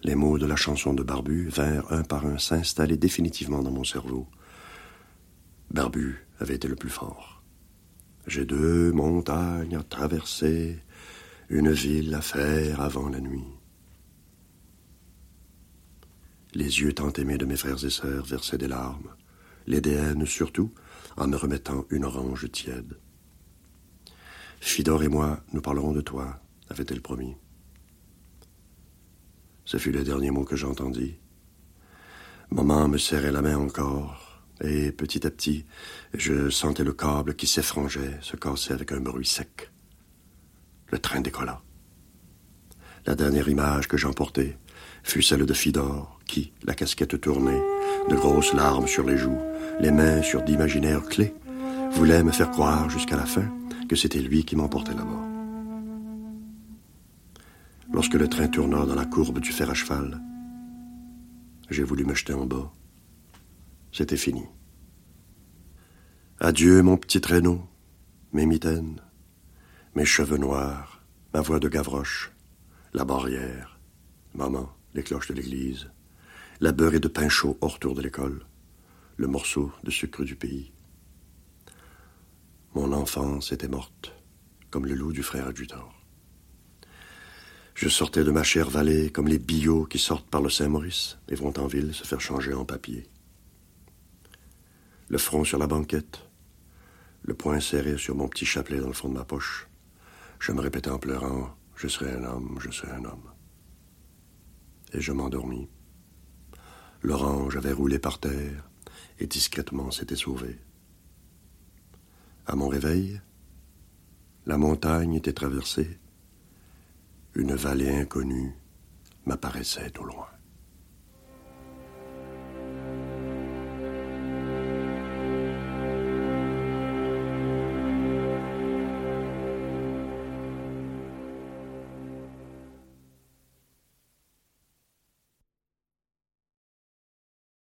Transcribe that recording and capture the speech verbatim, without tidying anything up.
Les mots de la chanson de Barbu vinrent un par un s'installer définitivement dans mon cerveau. Barbu avait été le plus fort. J'ai deux montagnes à traverser, une ville à faire avant la nuit. Les yeux tant aimés de mes frères et sœurs versaient des larmes, les D N surtout, en me remettant une orange tiède. Fidor et moi, nous parlerons de toi, avait-elle promis. Ce fut le dernier mot que j'entendis. Maman me serrait la main encore, et petit à petit, je sentais le câble qui s'effrangeait, se casser avec un bruit sec. Le train décolla. La dernière image que j'emportai fut celle de Fidor, qui, la casquette tournée, de grosses larmes sur les joues, les mains sur d'imaginaires clés, voulait me faire croire jusqu'à la fin que c'était lui qui m'emportait là-bas. Lorsque le train tourna dans la courbe du fer à cheval, j'ai voulu me jeter en bas. C'était fini. Adieu, mon petit traîneau, mes mitaines, mes cheveux noirs, ma voix de Gavroche, la barrière, maman, les cloches de l'église, la beurrée de pain chaud hors tour de l'école, le morceau de sucre du pays. Mon enfance était morte, comme le loup du frère adjutant. Je sortais de ma chère vallée comme les billots qui sortent par le Saint-Maurice et vont en ville se faire changer en papier. Le front sur la banquette, le poing serré sur mon petit chapelet dans le fond de ma poche, je me répétais en pleurant « Je serai un homme, je serai un homme ». Et je m'endormis. L'orange avait roulé par terre et discrètement s'était sauvée. À mon réveil, la montagne était traversée. Une vallée inconnue m'apparaissait au loin.